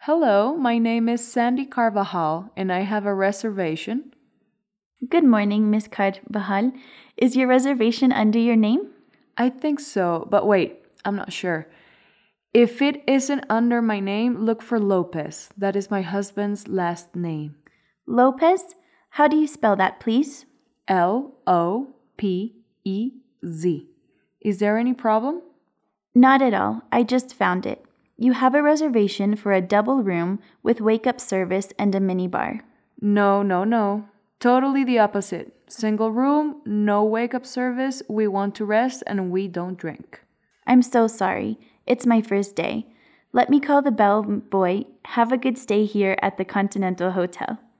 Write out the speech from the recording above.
Hello, my name is Sandy Carvajal and I have a reservation. Good morning, Miss Carvajal. Is your reservation under your name? I think so, but wait, I'm not sure. If it isn't under my name, look for Lopez. That is my husband's last name. Lopez? How do you spell that, please? Lopez. Is there any problem? Not at all. I just found it. You have a reservation for a double room with wake-up service and a minibar. No, no, no. Totally the opposite. Single room, no wake up service, we want to rest and we don't drink. I'm so sorry. It's my first day. Let me call the bellboy. Have a good stay here at the Continental Hotel.